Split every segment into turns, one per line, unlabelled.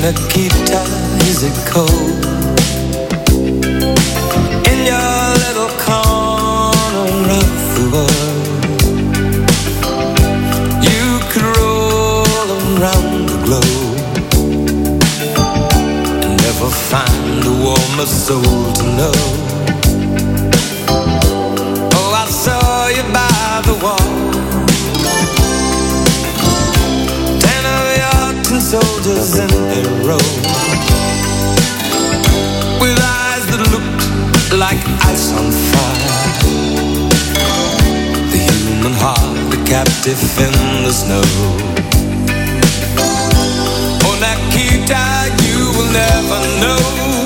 Nikita, is it cold? In your little corner of the world, you could roll around the globe and never find a warmer soul to know. Oh, I saw you by the wall, 10 of your tin soldiers in a row, with eyes that looked like ice on fire. The human heart, a captive in the snow. Oh, Nikita, you will never know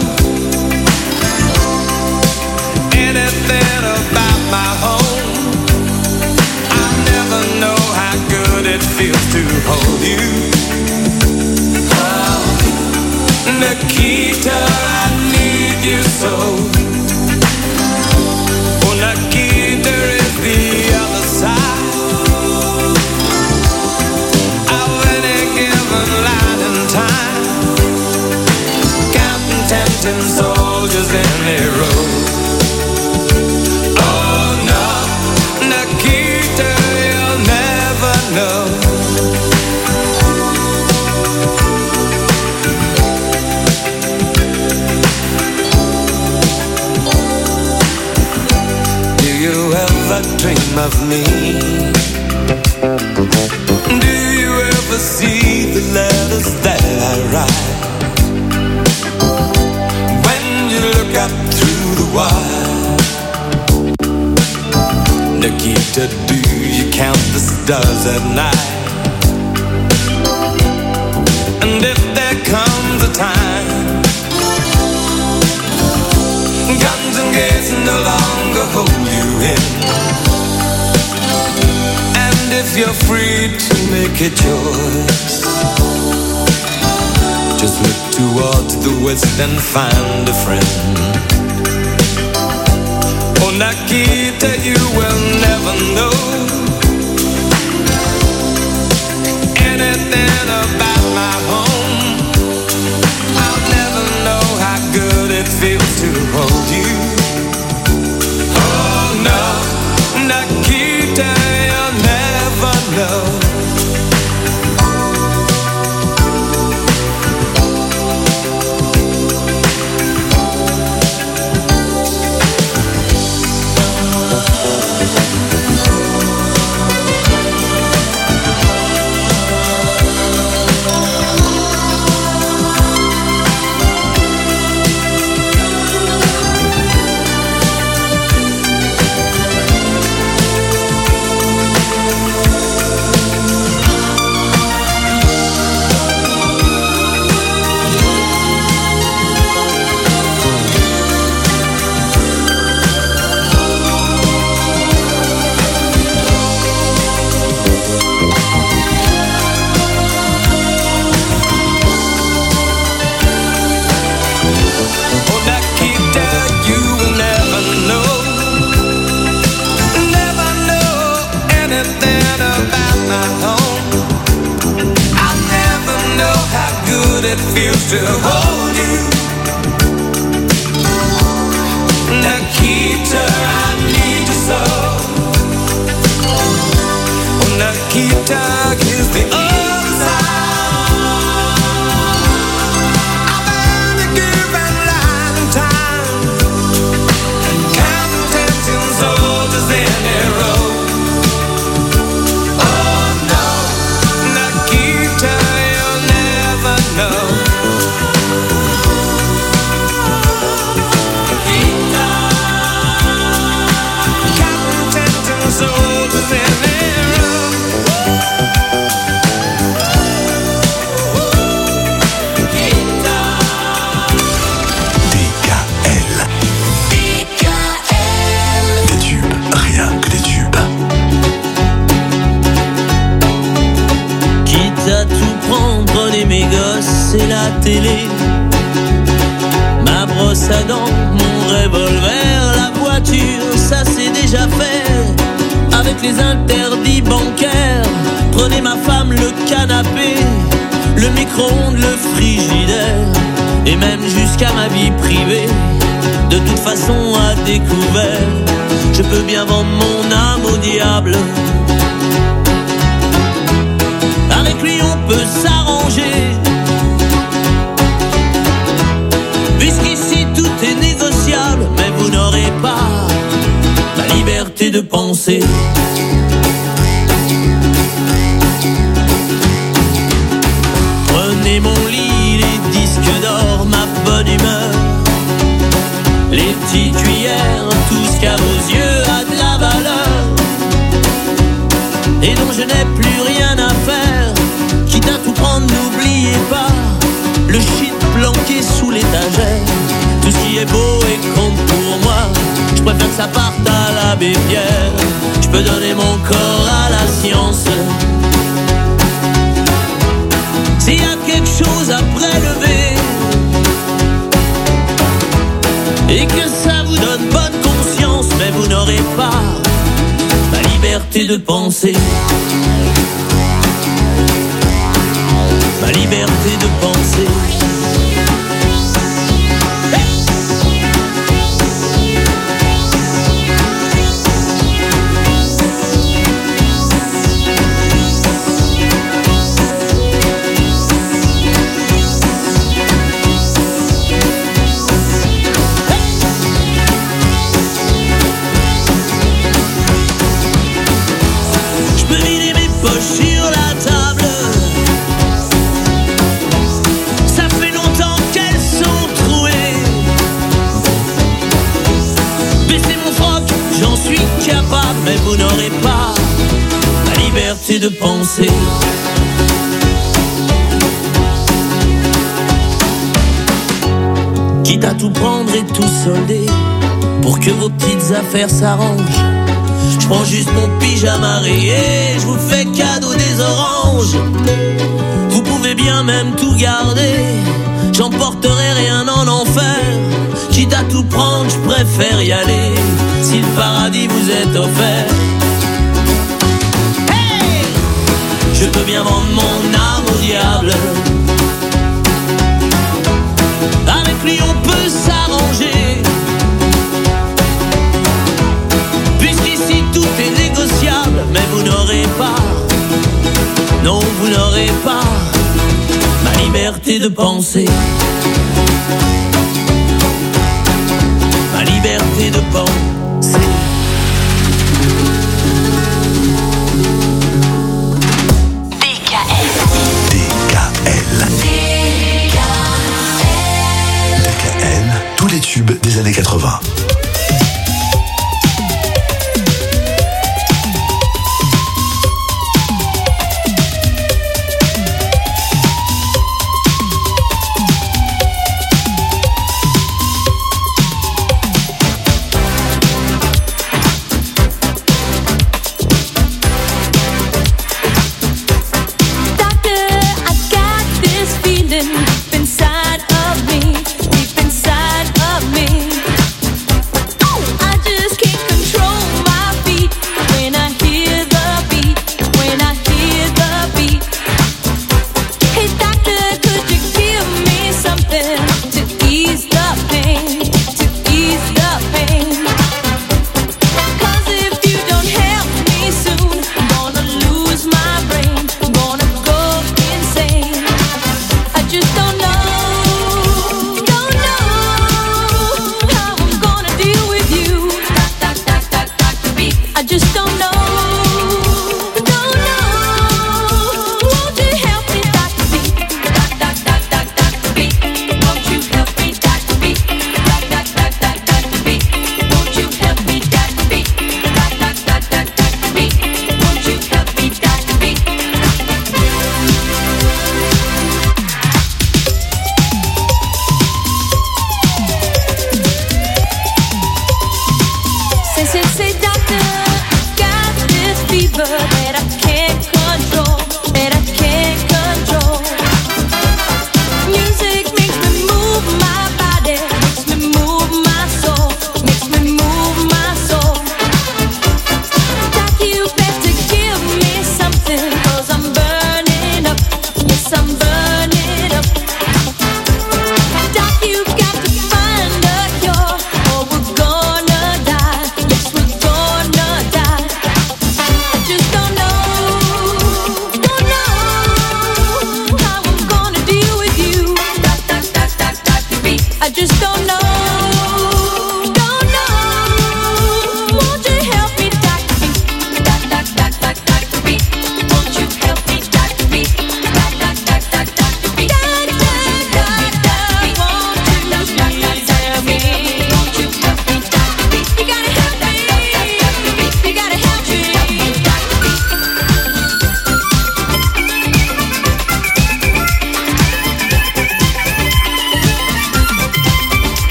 anything about my home. I never know how good it feels to hold you. Oh, Nikita, I need you so. Oh, Nikita is the other side of any given line in time, counting 10 soldiers in a row. Oh no, Nikita, you'll never know. Dream of me? Do you ever see the letters that I write? When you look up through the wire, Nikita, do you count the stars at night? And if there comes a time guns and gates no longer hold you in, and if you're free to make a choice, just look towards the west and find a friend. Oh, Nikita, you will never know anything about my home. I'll never know how good it feels to hold you. Oh no, Nikita, you'll never know. It feels to hold you. Nikita, I need you so. Oh, Nikita, here's the other side of any given line in time, counting 10 soldiers in a row. Oh no, Nikita, you'll never know.
Mes gosses et la télé, ma brosse à dents, mon revolver, la voiture, ça c'est déjà fait. Avec les interdits bancaires, prenez ma femme, le canapé, le micro-ondes, le frigidaire, et même jusqu'à ma vie privée. De toute façon à découvert, je peux bien vendre mon âme au diable. Avec lui on peut s'arranger, puisqu'ici tout est négociable. Mais vous n'aurez pas la liberté de penser. Prenez mon lit, les disques d'or, ma bonne humeur, les petites cuillères, tout ce qu'à vos yeux a de la valeur et dont je n'ai plus rien à faire. Quitte à tout prendre, n'oubliez pas le shit planqué sous l'étagère. Tout ce qui est beau et compte pour moi, je préfère que ça parte à l'abbé Pierre. Je peux donner mon corps à la science. S'il y a quelque chose à prélever et que ça vous donne bonne conscience, mais vous n'aurez pas la liberté de penser. Ma liberté de penser. Sur la table, ça fait longtemps qu'elles sont trouées. Baissez mon froc, j'en suis capable, mais vous n'aurez pas la liberté de penser. Quitte à tout prendre et tout solder pour que vos petites affaires s'arrangent, je prends juste mon pyjama rayé, je vous fais cadeau des oranges. Vous pouvez bien même tout garder, j'emporterai rien en enfer. Quitte à tout prendre, je préfère y aller, si le paradis vous est offert. Hey, je peux bien vendre mon âme au diable. Avec lui on peut s'arranger, puisqu'ici tout est négociable. Mais vous n'aurez pas, non vous n'aurez pas ma liberté de penser. Ma liberté de penser.
DKL. Tous les tubes des années 80.
Inside of me, deep inside of me.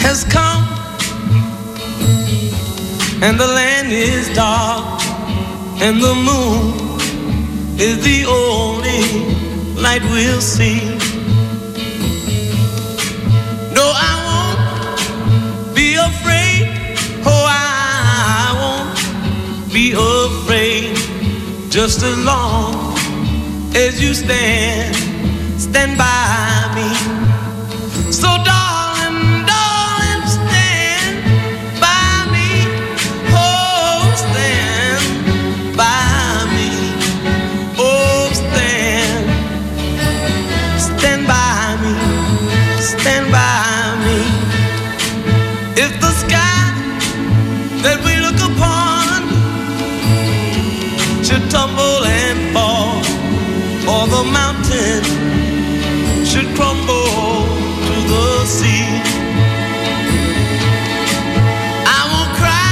has come, and the land is dark, and the moon is the only light we'll see. No, I won't be afraid. Oh, I won't be afraid. Just as long as you stand by me. So darling, darling, stand by me. Oh, stand by me. Oh, stand by me. Stand by me. If the sky that we look upon should tumble and fall, or the mountain should crumble to the sea, I won't cry,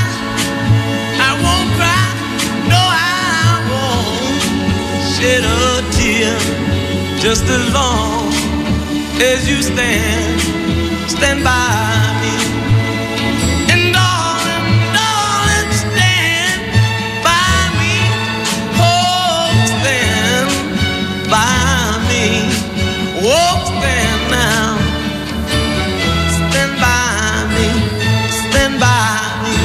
no, I won't shed a tear, just as long as you stand by me. And darling, darling, stand by me. Oh, stand by me. Oh, stand now. Stand by me. Stand by me.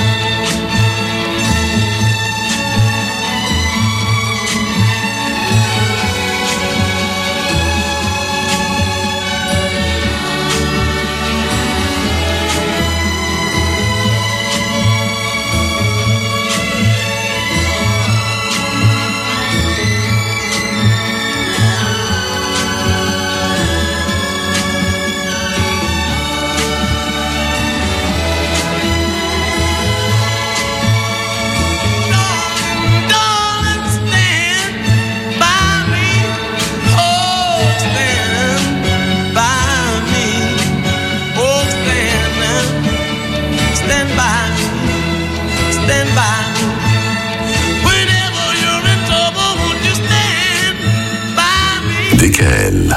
DKL.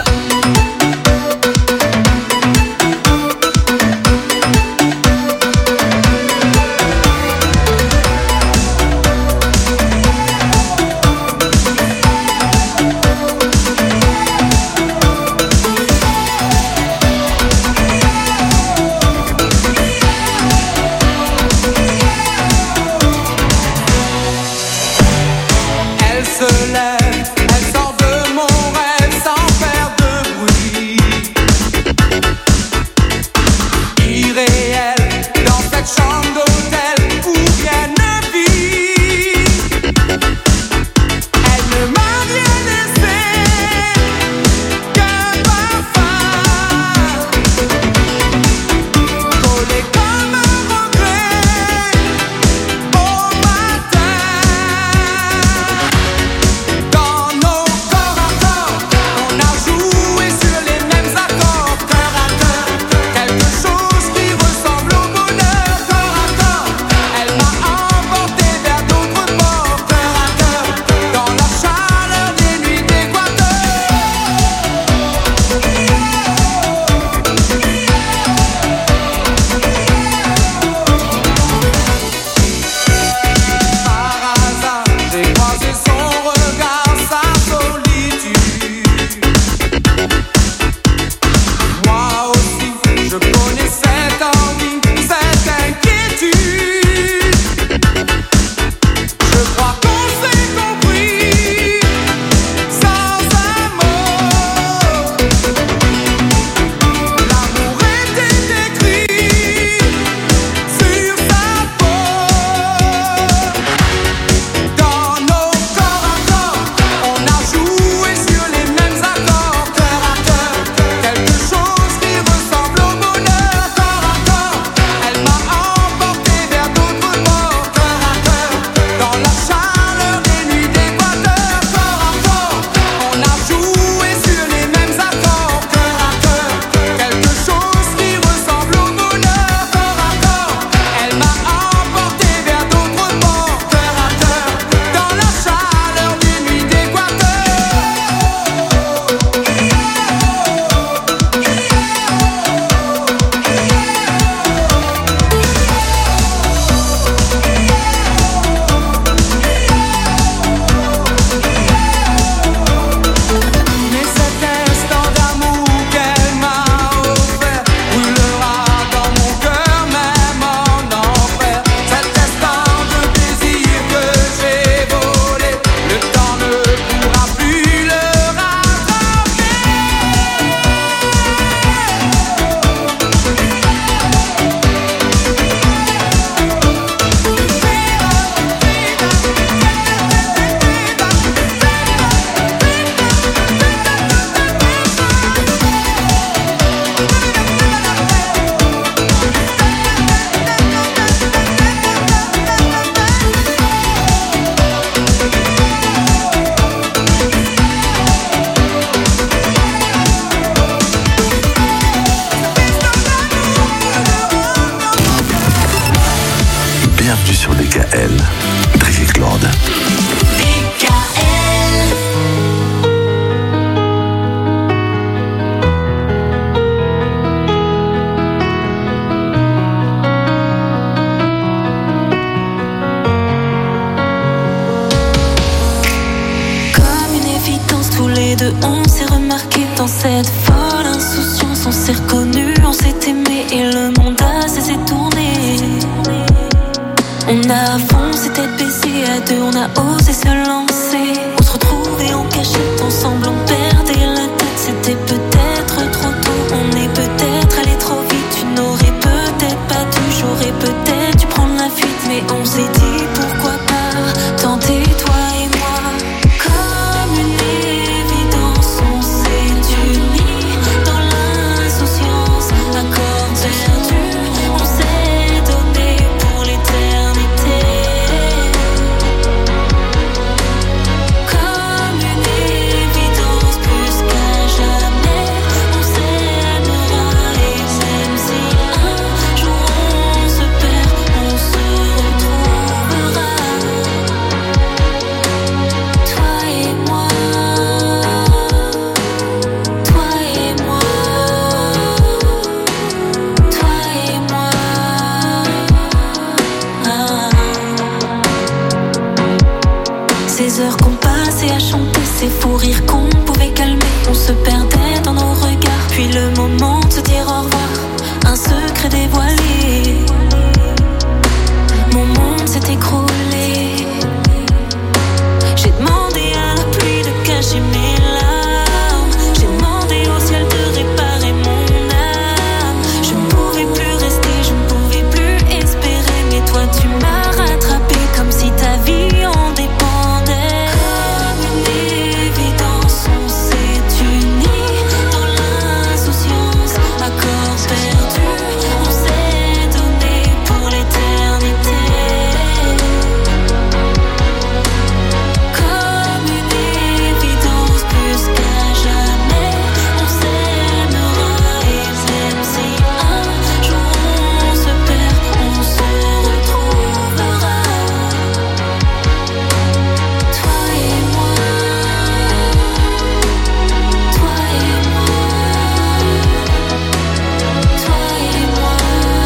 Elle se lève, elle sort de mon rêve sans faire de
s'est reconnu, on s'est aimé et le monde a cessé de tourner. On a foncé tête baissée à deux, on a osé se lancer. On se retrouvait en cachette ensemble, on perdait la tête. C'était peut-être trop tôt, on est peut-être allé trop vite. Tu n'aurais peut-être pas dû, j'aurais peut-être dû prendre la fuite. Mais on s'est dit pourquoi pas tenter toi et moi. Comme une évidence, on s'est unis dans l'insouciance. Accords perdus, on s'est donné pour l'éternité. Comme une évidence, plus qu'à jamais, on s'aimera. Et même si un jour on se perd, on se retrouvera. Toi et moi, toi et moi, toi et moi. Ces heures qu'on passait à chanter, ces fous rires qu'on pouvait calmer, on se perdait dans nos regards. Puis le moment de se dire au revoir, un secret dévoilé. Mon monde s'est écroulé. J'ai demandé à la pluie de cacher mes larmes. J'ai demandé au ciel de réparer mon âme. Je ne pouvais plus rester, je ne pouvais plus espérer. Mais toi tu m'as rattrapé comme si ta vie en dépendait. Comme une évidence, on s'est unis dans l'insouciance. Accords perdus, on s'est donné pour l'éternité. Comme une évidence, plus qu'à jamais, on s'aimera. Et même si un jour on se perd, on se retrouvera. Toi et moi, toi et moi, toi et moi.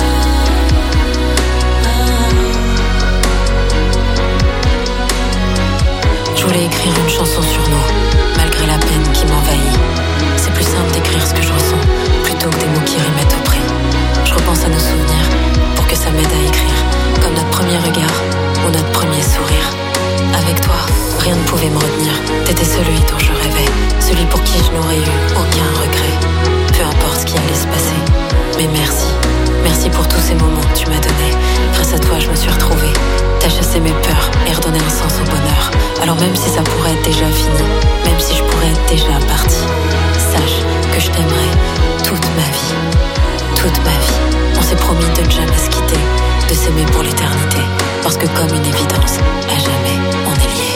Je voulais écrire une chanson sur nous, malgré la peine qui m'envahit. C'est plus simple d'écrire ce que je ressens, plutôt que des mots qui riment à tout prix. Je repense à nos souvenirs, pour que ça m'aide à écrire, comme notre premier regard, ou notre premier sourire. Avec toi, rien ne pouvait me retenir. T'étais celui dont je rêvais, celui pour qui je n'aurais eu aucun regret. Peu importe ce qui allait se passer. Mais merci, merci pour tous ces moments que tu m'as donnés. Grâce à toi, je me suis retrouvée. T'as chassé mes peurs et redonné un sens au bonheur. Alors même si ça pourrait être déjà fini, même si je pourrais être déjà partie, sache que je t'aimerai toute ma vie. Toute ma vie. On s'est promis de ne jamais se quitter, de s'aimer pour l'éternité. Parce que comme une évidence, à jamais, on est liés.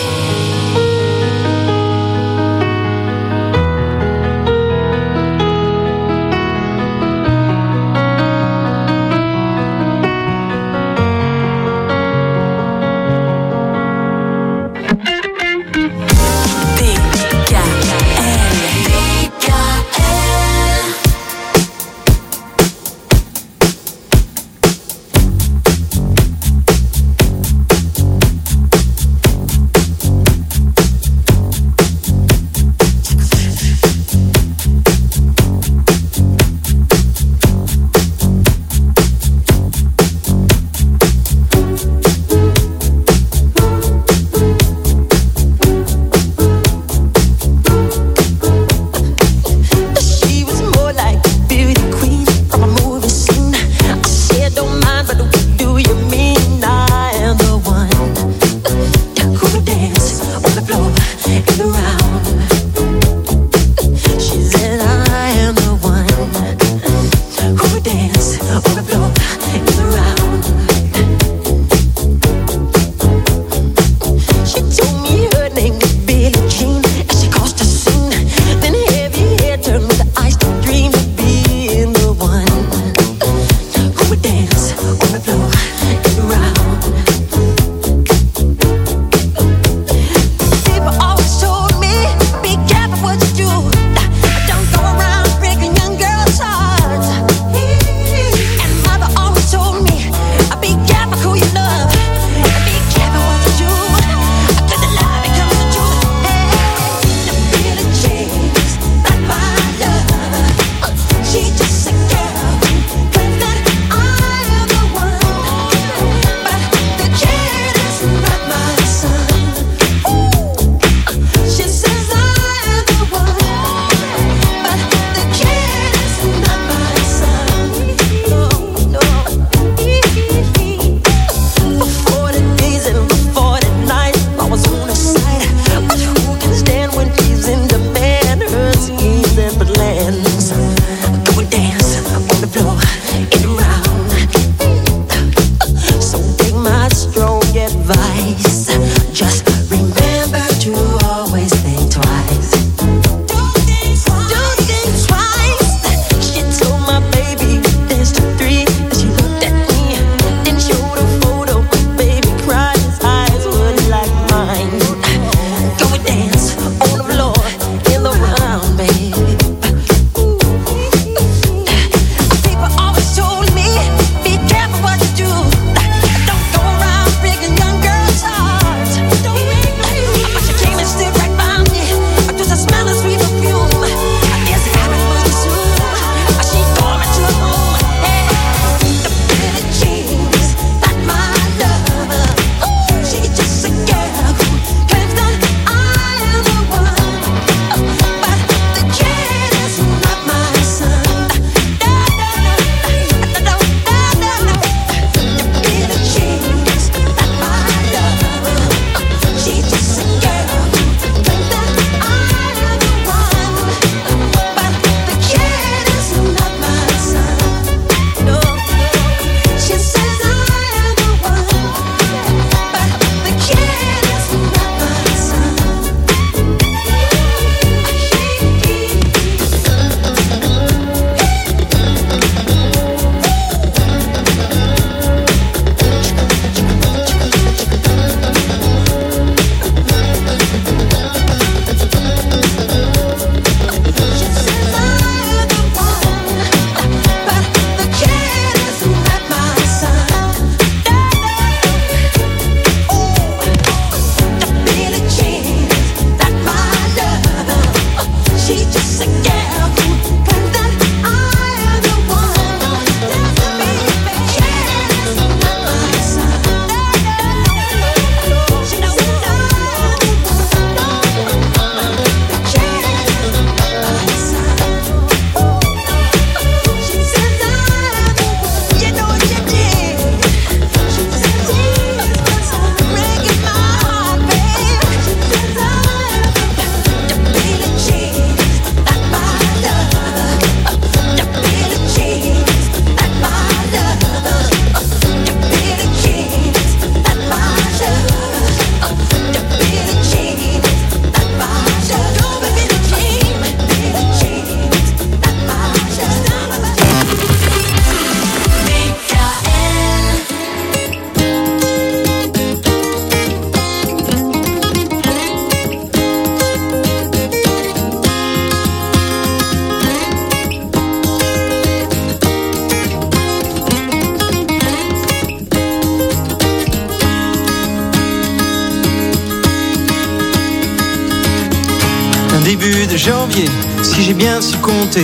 début de janvier, si j'ai bien su compter.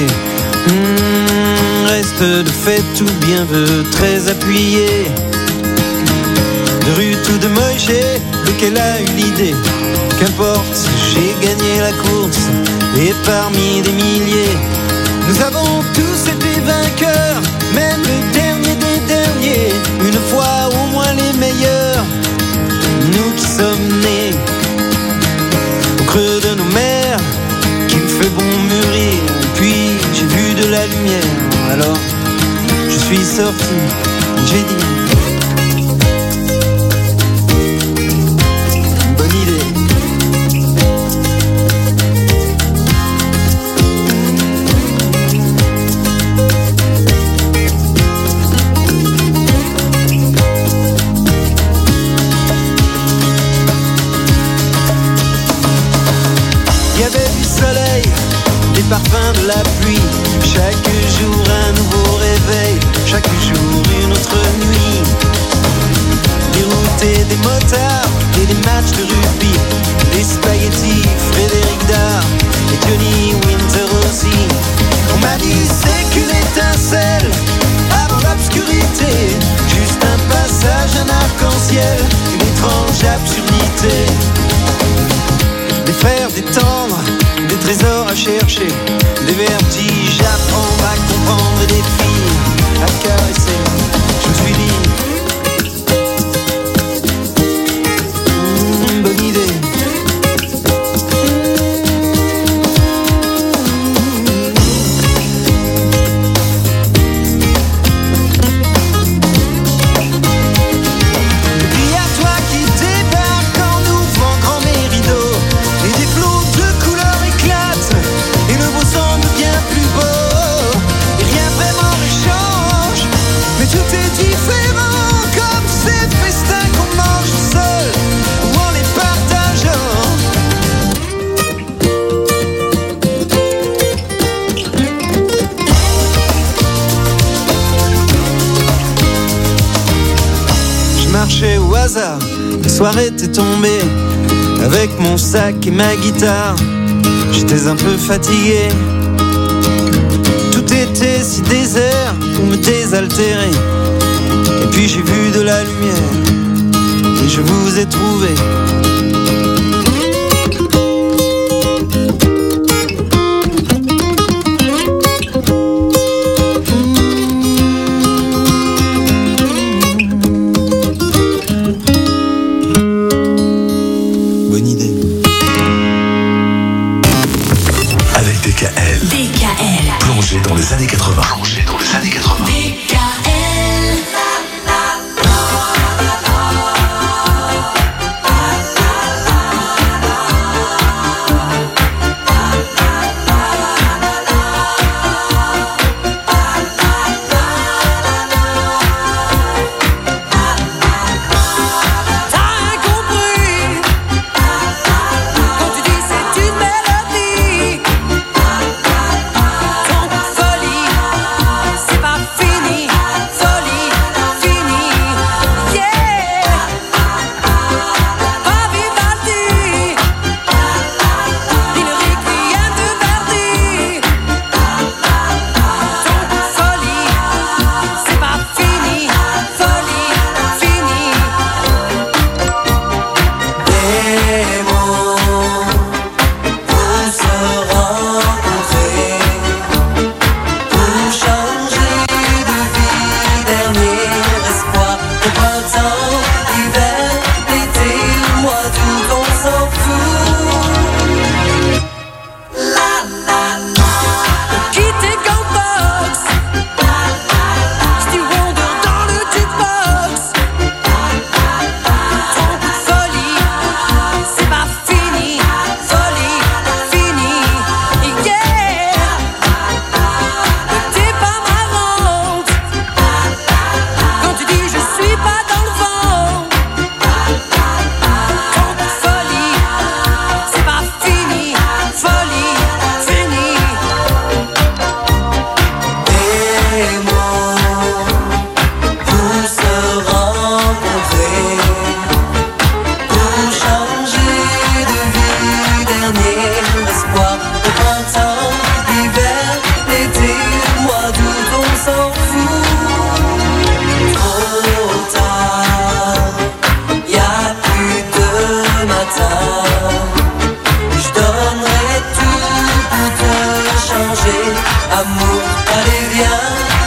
Reste de fait tout bien veut très appuyé. De Ruth ou de Moïse, lequel a eu l'idée? Qu'importe, j'ai gagné la course et parmi des milliers, nous avons tous été vainqueurs, même le dernier des derniers. Une fois au moins les meilleurs, nous qui sommes nés au creux de nos mers, qu'il fait bon mûrir. Puis j'ai vu de la lumière, alors je suis sorti, j'ai dit bonne idée. Il y avait du soleil, des parfums de la pluie. Chaque jour un nouveau réveil, chaque jour une autre nuit. Des routes et des motards et des matchs de rugby, des spaghettis, Frédéric Dard et Johnny Winter aussi. On m'a dit c'est qu'une étincelle avant l'obscurité, juste un passage, un arc-en-ciel, une étrange absurdité. Des fers, des tendres, des trésors à chercher, des vertiges à prendre, à comprendre, des filles à caresser. Je me suis dit bonne idée. Et puis à toi qui débarque en ouvrant grand mes rideaux, et des flots de couleurs éclatent, et le beau semble bien plus beau. Et rien vraiment ne change, mais tout est différent, comme ces festins qu'on mange seul ou en les partageant. Je marchais au hasard, le soir était tombé, avec mon sac et ma guitare. J'étais un peu fatigué, tout était si désert pour me désaltérer. Et puis j'ai vu de la lumière et je vous ai trouvé. Bonne idée.
Avec DKL. Plongé dans les années 80.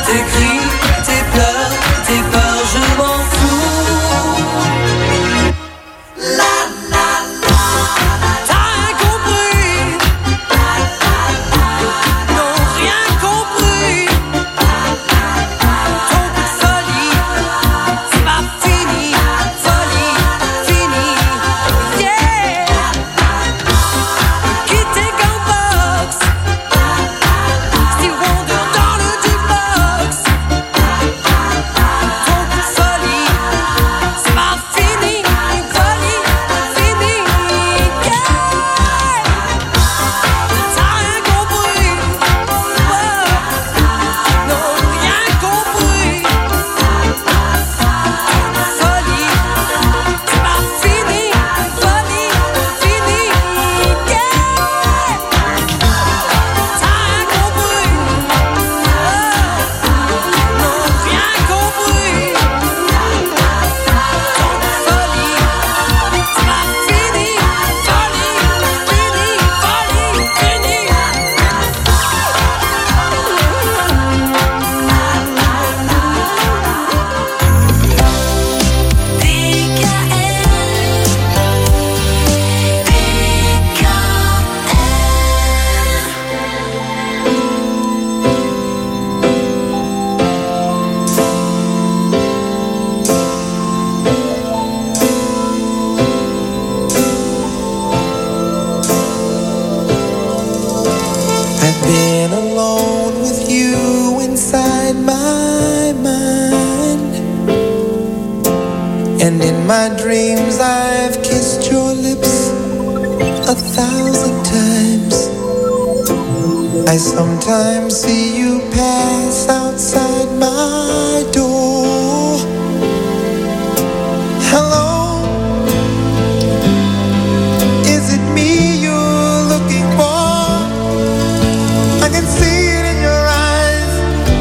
tes cris, tes pleurs, tes peurs, je m'en fous. La la la, t'as rien compris. Non, rien compris. Ton coup de folie, c'est pas fini. Folie, fini, yeah. Quitter Gumbox, Stevie Wonder dans le jukebox. Ton coup de folie, c'est pas fini. Folie, fini, yeah. T'as rien compris, wow. Non, rien compris. Folie, c'est pas fini. Folie, fini, yeah. T'as rien compris, non, rien compris. Folie, c'est pas fini. Folie, fini, folie, fini.
I've been alone with you inside my mind, and in my dreams I've kissed your lips 1,000 times. I sometimes see you pass outside my door. Hello, is it me you're looking for? I can see it in your eyes,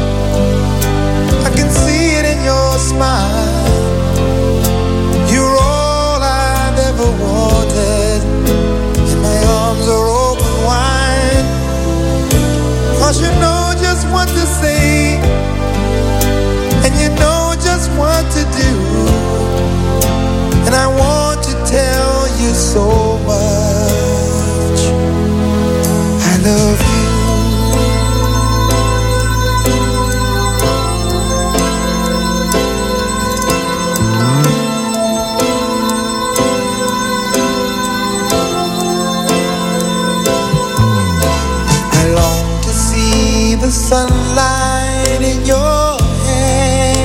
I can see it in your smile. You're all I've ever wanted, and my arms are open wide. 'Cause you know just what to say, and you know just what to do, and I want to tell you so much. I love you. I long to see the sunlight in your hair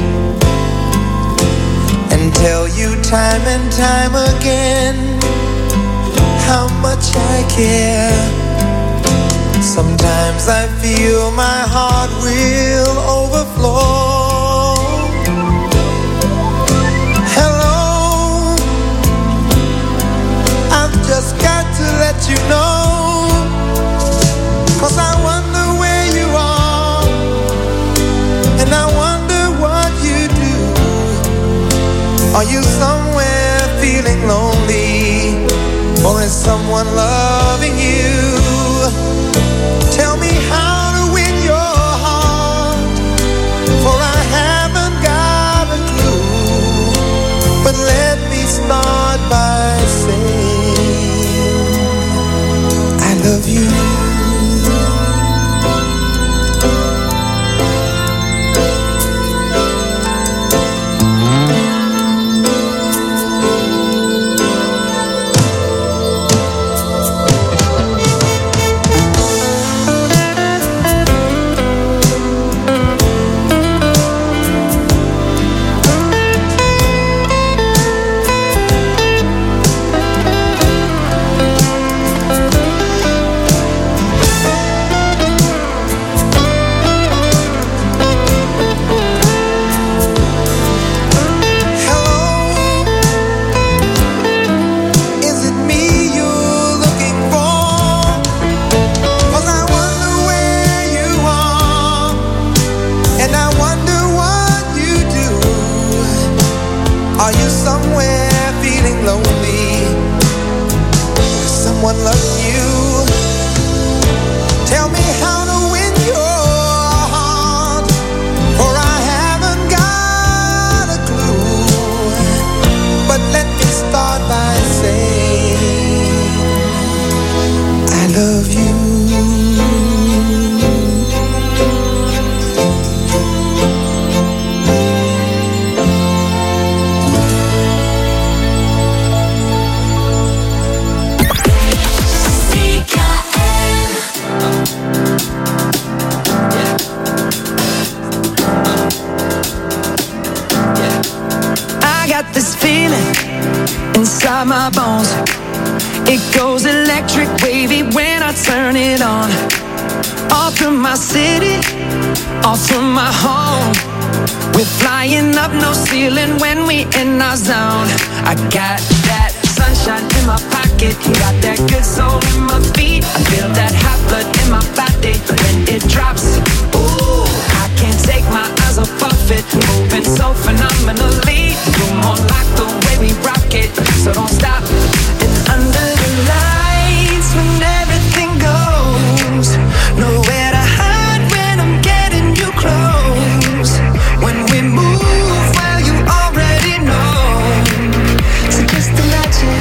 and tell you time and time again how much I care. Sometimes I feel my heart will overflow. Hello, I've just got to let you know, 'cause I wonder where you are, and I wonder what you do. Are you somewhere feeling lonely, or is someone loving you? Tell me how to win your heart, for I haven't got a clue. But let me start by saying I love you.
inside my bones. It goes electric wavy when I turn it on. All through my city, all through my home. We're flying up, no ceiling when we in our zone. I got that sunshine in my pocket, got that good soul in my feet. I feel that hot blood in my body when it drops. Ooh, I can't take my eyes off it, moving so phenomenally. You're more like the way we rock it, so don't stop. And under the lights, when everything goes, nowhere to hide when I'm getting you close. When we move, well, you already know. So just imagine.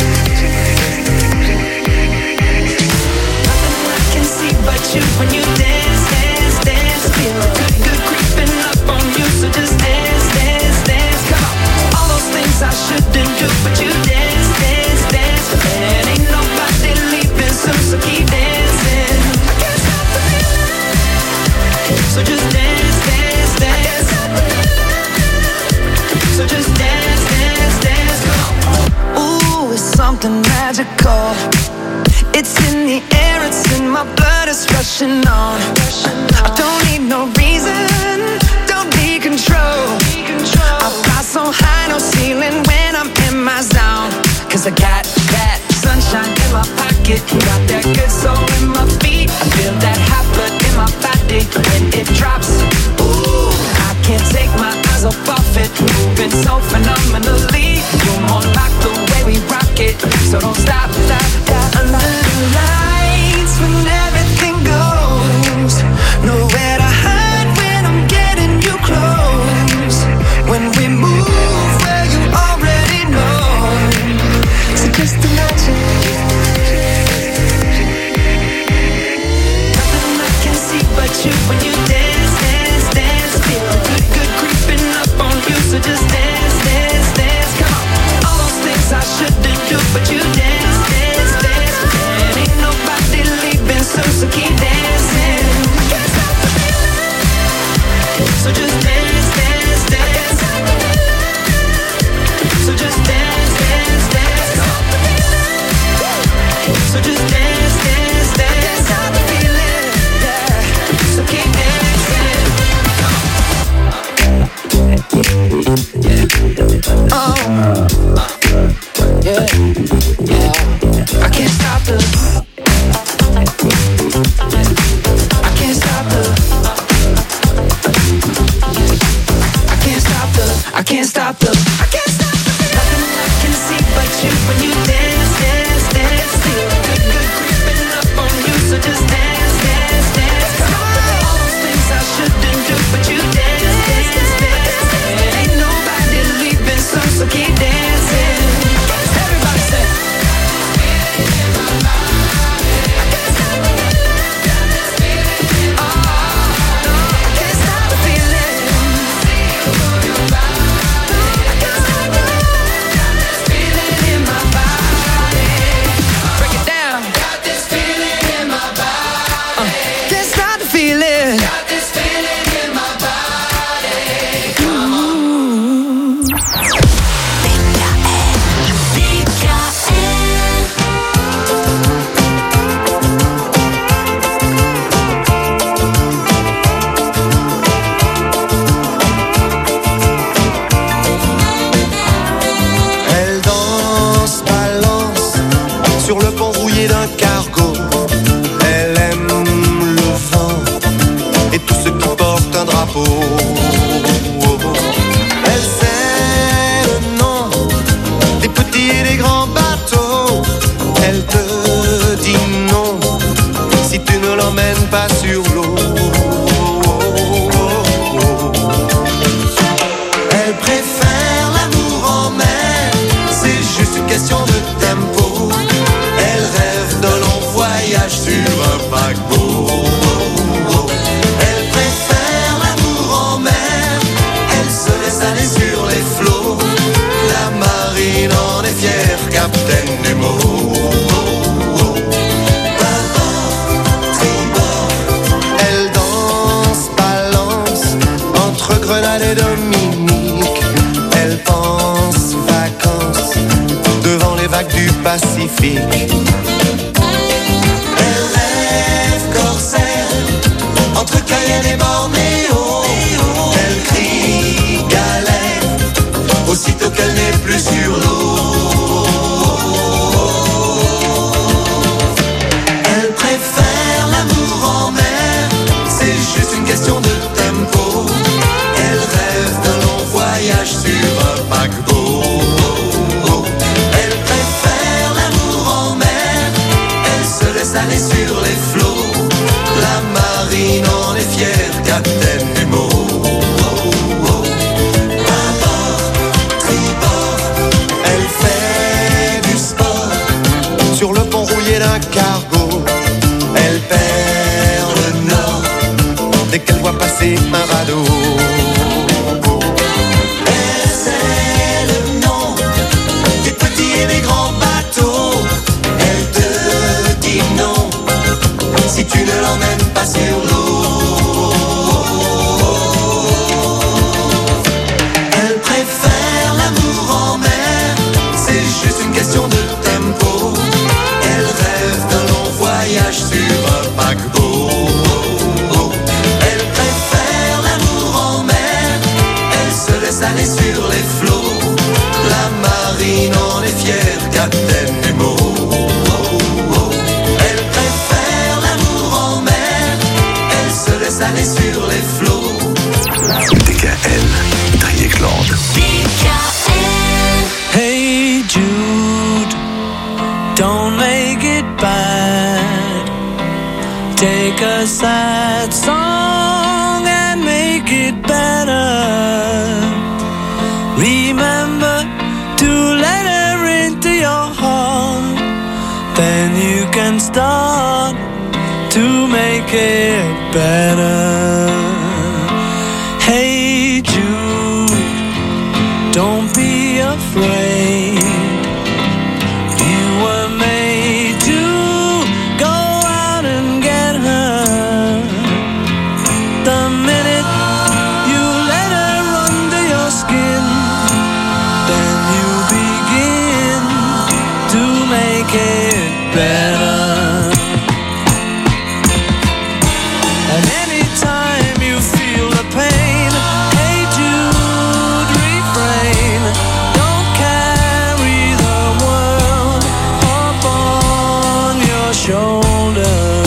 Nothing I can see but you when you dance, dance, dance. Feel good, good creeping up on you. So just dance, dance, dance. Come on. All those things I shouldn't do, but you dance, dance, dance. And ain't nobody leaving soon, so keep dancing. I can't stop the feeling. So just dance, dance, dance. So just dance, dance, dance. Come on. Ooh, it's something magical. It's in the air, it's in my blood, it's rushing on. I don't need no reason, don't need control. I fly so high, no ceiling when I'm in my zone. Cause I got that sunshine in my pocket, got that good soul in my feet. I feel that hot blood in my body when it drops. Ooh, I can't take my eyes off it, moving so phenomenally. You're more like the way we rock it, so don't stop, stop, stop. Under the lights when everything goes, nowhere to hide when I'm getting you close. When we move, well, you already know. So just imagine. Nothing I can see but you when you dance, dance, dance. Feel good, good creeping up on you. So just dance, dance, dance. Come on. All those things I shouldn't do, but you dance, dance, dance. And ain't nobody leaving soon, so keep dancing. I can't stop the feeling. So just dance, dance, dance. So just dance, dance, dance. So just dance, dance, dance. I can't stop the feeling. Yeah. So keep dancing. Oh, yeah, yeah. I can't stop the. I can't stop the. I can't stop the. I can't stop the. I can't stop the. Nothing I can see but you when you dance, dance, dance. Feel good, good creeping up on you. So just dance, dance, dance. Come on. All those things I shouldn't do, but you dance, dance, dance. And ain't nobody leaving soon, so keep dancing. Everybody say.
Elle sait le nom des petits et des grands bateaux. Elle te dit non si tu ne l'emmènes pas sur l'eau. Elle préfère l'amour en mer, c'est juste une question de tempo. Elle rêve d'un long voyage sur un paquebot. Aller sur les flots, la marine en est fière, Captain Nemo. Elle danse, balance entre Grenade et Dominique. Elle pense vacances de magnifique. Elle rêve corsaire entre Cayenne et Bornéo. Elle crie galère aussitôt qu'elle n'est plus sur l'eau. Elle préfère l'amour en mer, c'est juste une question de tempo. Elle rêve d'un long voyage sur un paquebot. Elle préfère l'amour en mer, elle se laisse aller sur les flots. La marine en est fière, Capitaine Nemo. Sur le pont rouillé d'un cargo, elle perd le nord dès qu'elle voit passer un radeau. Elle sait le nom des petits et des grands bateaux. Elle te dit non si tu ne l'emmènes pas sur l'eau. Elle préfère l'amour en mer, c'est juste une question de tempo. Elle rêve d'un long voyage sur un paquebot. Elle préfère l'amour en mer, elle se laisse aller sur les flots. La marine en est fière, Capitaine Nemo. Elle préfère l'amour en mer, elle se laisse aller sur les flots.
DKL, Dreieckland.
Hey Jude, don't make it bad. Take a sad song and make it better. Remember to let her into your heart. Then you can start to make it better. Hey Jude, don't be afraid. You were made to go out and get her. The minute you let her under your skin, then you begin to make it better. And anytime you feel the pain, hey Jude, refrain. Don't carry the world upon your shoulder.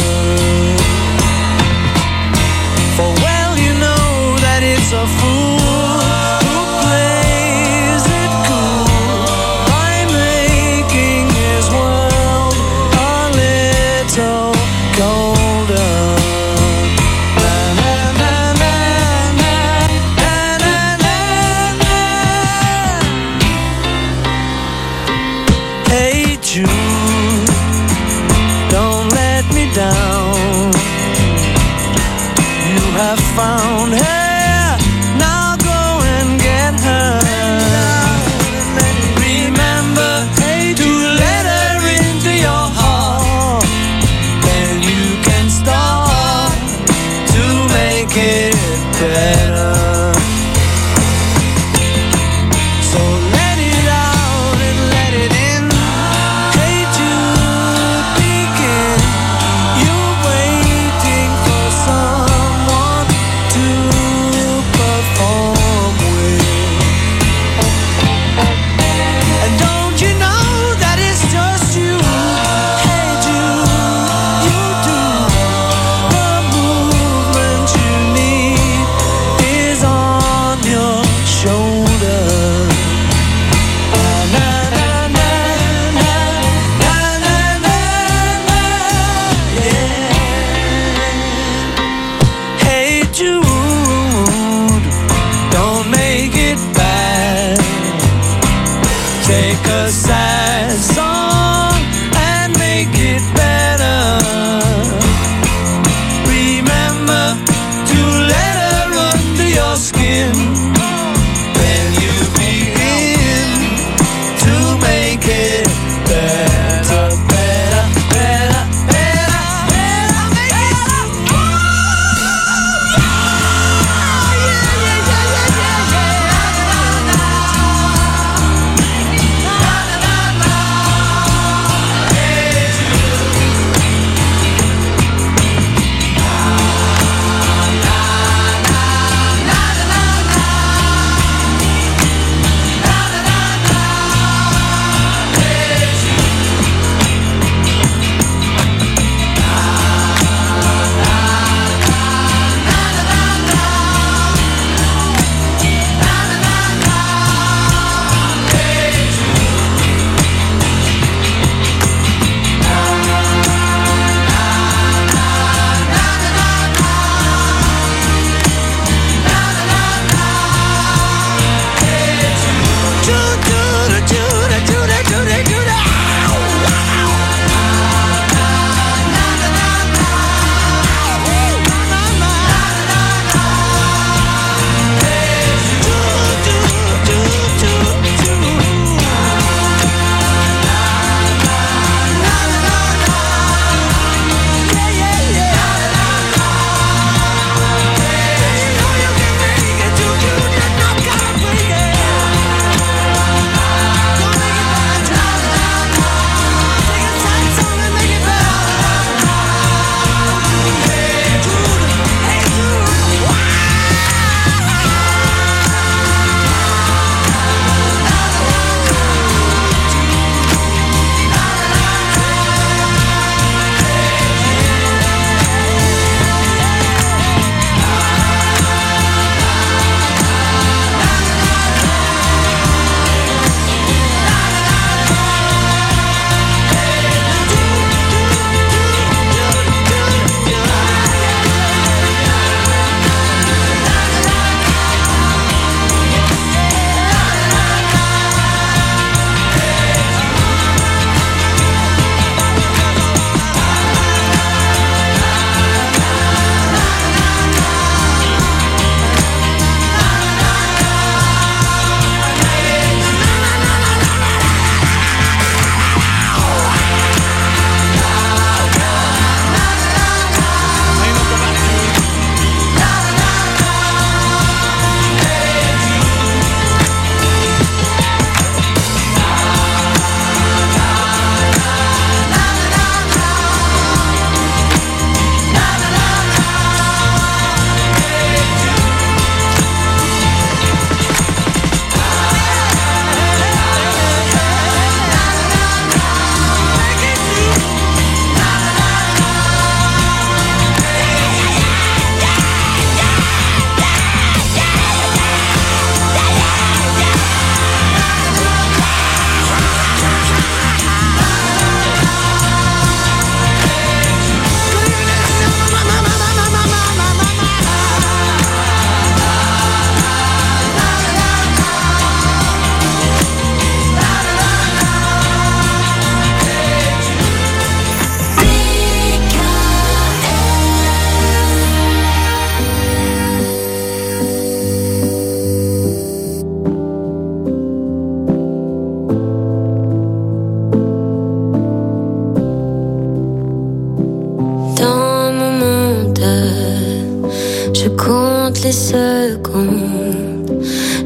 For well you know that it's a fool who plays it cool by making his world a little colder. Hey Jude, don't let me down. You have found her, now go and get her. Remember to let her into your heart. Then you can start to make it better. So let it out and let it in. Hey Jude, begin. You're waiting for someone to perform with. And don't you know that it's just you? Hey Jude, you do. The movement you need is on your shoulder. Na na na na na na na na, yeah. Hey Jude, don't make it bad. Take a sad song and make it better. Remember to let her under your skin. Then you begin to make it better, better, better, better, better, make it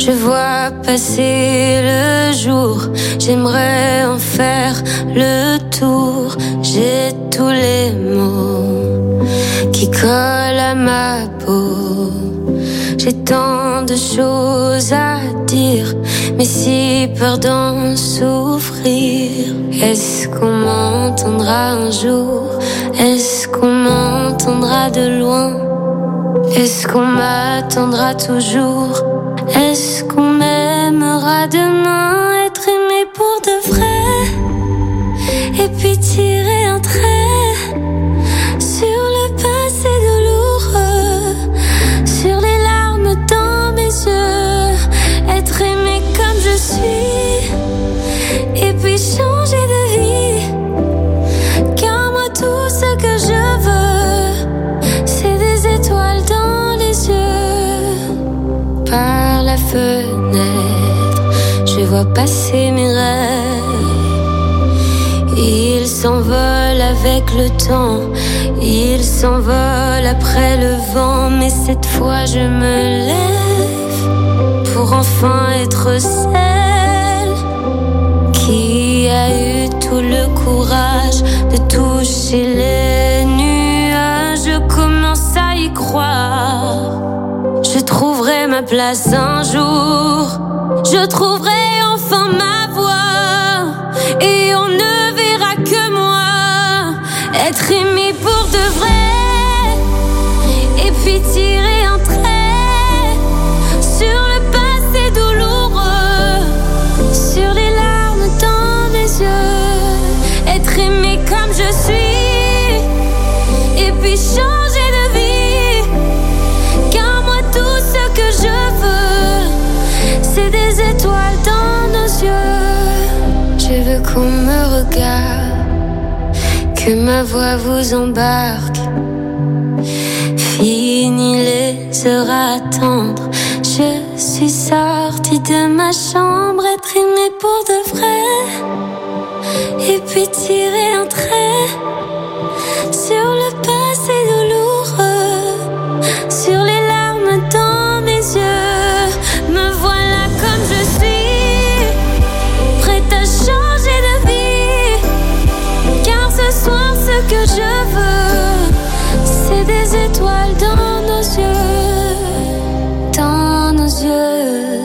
Je vois passer le jour, j'aimerais en faire le tour. J'ai tous les mots qui collent à ma peau. J'ai tant de choses à dire, mais si peur d'en souffrir. Est-ce qu'on m'entendra un jour? Est-ce qu'on m'entendra de loin? Est-ce qu'on m'attendra toujours? Est-ce qu'on m'aimera demain? Être aimé pour de vrai, et puis tirer un trait sur le passé douloureux, sur les larmes dans mes yeux. Être aimé comme je suis, et puis changer de vie. Car moi tout ce que je veux, c'est des étoiles dans les yeux. Par la fenêtre, je vois passer mes rêves. Ils s'envolent avec le temps, ils s'envolent après le vent. Mais cette fois je me lève pour enfin être celle qui a eu tout le courage de toucher les nuages. Je commence à y croire. Je trouverai ma place un jour. Je trouverai enfin ma voie. Et on ne verra que moi. Être aimé pour de vrai. Et puis tirer un trait sur le passé douloureux, sur les larmes dans mes yeux. Être aimé comme je suis, et puis changer de vie. Car moi tout ce que je veux, c'est des étoiles dans nos yeux. Je veux qu'on me regarde, que ma voix vous embarque. Fini les heures à attendre, je suis sortie de ma chambre. Être aimée pour de vrai, et puis tirer un trait sur le passé douloureux, sur les larmes dans mes yeux. Me voilà comme je suis, prête à changer de vie. Car ce soir ce que je veux, c'est des étoiles dans nos yeux, dans nos yeux.